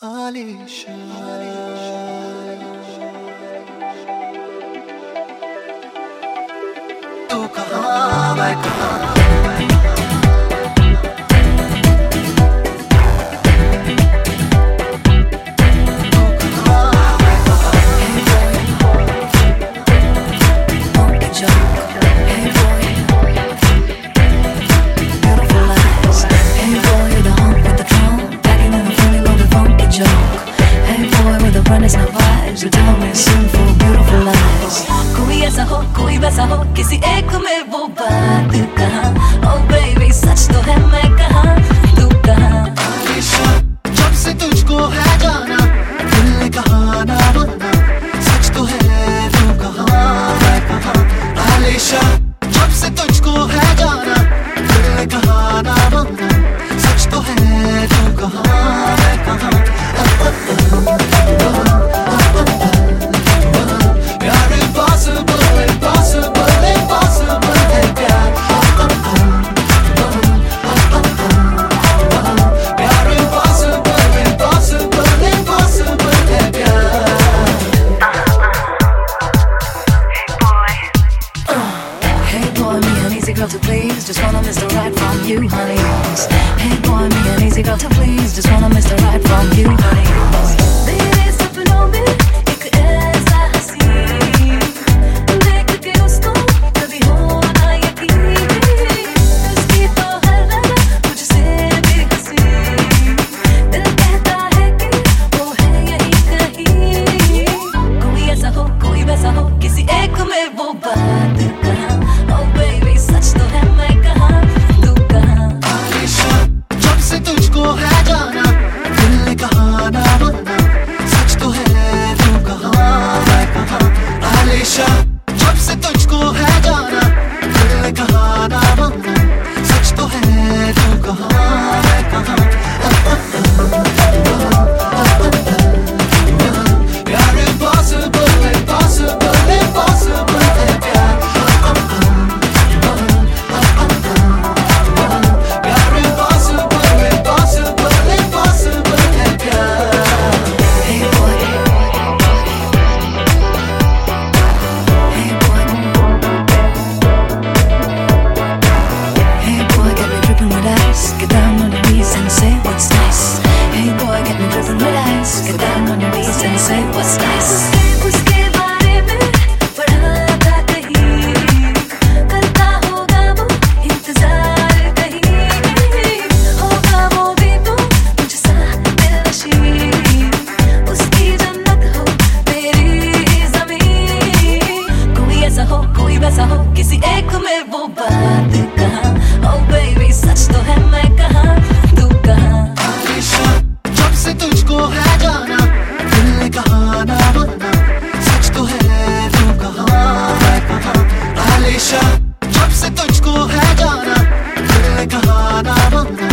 तू कहाँ मैं कहाँ So tell me soon for beautiful lies. कोई ऐसा हो कोई वैसा हो किसी एक में वो बात कहाँ. Oh baby सच तो है मैं कहाँ तू कहाँ. जब से तुझको है जाना दिल ने कहा ना बोलना. सच तो है तू कहाँ मैं कहाँ. आलिशा जब से तुझको है जाना दिल ने कहा ना बोलना. सच तो है तू कहाँ मैं कहाँ. Girl to please, just wanna miss the right from you, honey. Hey boy, me an easy girl to please, just wanna miss the right from you, honey. तेरे सपनों में एक ऐसा हसीन देख के उसको कभी होना यकीन. उसकी तो हर रंग मुझसे भी हसीन. दिल कहता है कि वो है यही कहीं. कोई ऐसा हो कोई वैसा हो किसी एक में वो बात कहाँ. Oh baby सच तो है मैं कहाँ तू कहाँ. आलिशा जब से तुझको है जाना दिल ने कहा ना बोलना. सच तो है तू कहाँ मैं कहाँ. आलिशा जब से तुझको है जाना दिल ने कहा ना बोलना. सच तो है तू कहाँ मैं कहाँ. यार impossible impossible impossible है प्यार. Get down on your knees and say what's nice. Hey boy, get me dripping with ice. Get down on your knees and say what's nice. उसके बारे में पढ़ा था कहीं. करता होगा वो इंतजार कहीं. होगा वो भी तो मुझसा दिलनशीं. उसकी जन्नत हो मेरी ज़मीन. कोई ऐसा हो कोई वैसा हो किसी एक में वो बात कहाँ. Oh baby सच तो है मैं कहाँ तू कहाँ. आलिशा जब से तुझको है जाना दिल ने कहा ना बोलना. सच तो है तू कहाँ मैं कहाँ. आलिशा जब से तुझको है जाना दिल ने कहा ना बोलना.